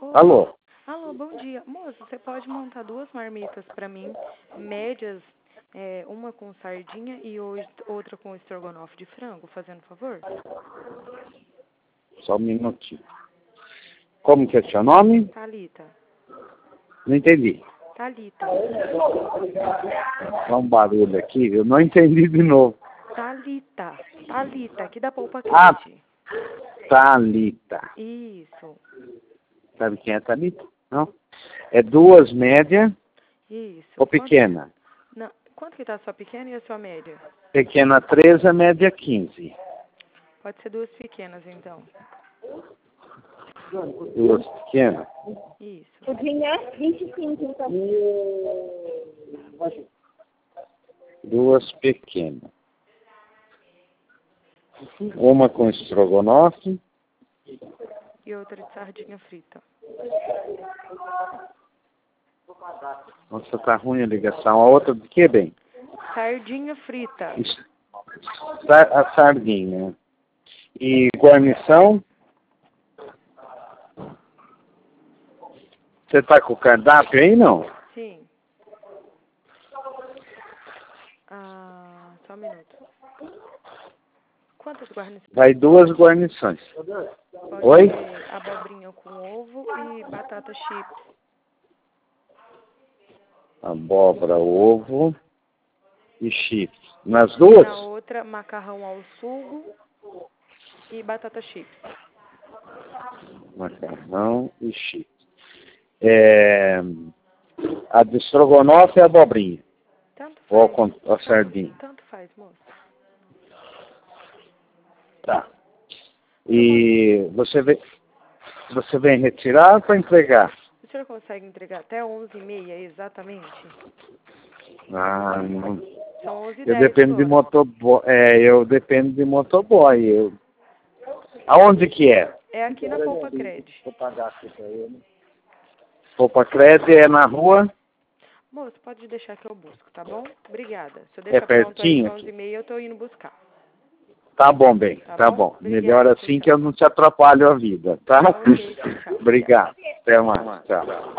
Alô? Alô, bom dia. Moço, você pode montar 2 marmitas para mim, médias, uma com sardinha e outra com estrogonofe de frango, fazendo favor? Só um minutinho. Como que é seu nome? Thalita. Não entendi. Thalita. Dá um barulho aqui, eu não entendi de novo. Thalita, aqui da Polpa Ah, Crete. Thalita. Isso. Sabe quem é Thalita? Não? É 2 médias Isso. ou pequena? Quanto que tá a sua pequena e a sua média? Pequena 13, média 15. Pode ser 2 pequenas, então. 2 pequenas? Isso. Tudinho 25, então. 2 pequenas. Uma com estrogonofe. E outra de sardinha frita. Nossa, tá ruim a ligação. A outra de que, bem? Sardinha frita. A sardinha. E guarnição? Você tá com o cardápio aí, não? Sim. Só um minuto. Quantas guarnições? Vai 2 guarnições. Pode Oi? ser abobrinha com ovo e batata chips. Abóbora, ovo e chips. Nas 2? Na outra, macarrão ao sugo e batata chips. Macarrão e chips. A de estrogonofe é abobrinha. Tanto Ou faz. a sardinha. Tanto faz, moço. Tá. E você vem retirar para entregar? O senhor consegue entregar até 11h30 exatamente? Ah, não. São 11h10 Eu dependo de agora. motoboy. Eu dependo de motoboy. Aonde que é? É aqui na Polpa Cred. Polpa Cred é na rua? Moço, pode deixar que eu busco, tá bom? Obrigada. Se eu deixar pronto aí pertinho? 11h30, eu tô indo buscar. Tá bom, bem. Tá bom? bom. Obrigada, Melhor assim tchau. que eu não te atrapalho a vida, tá? Ok, tchau. Obrigado. Até mais. Tchau.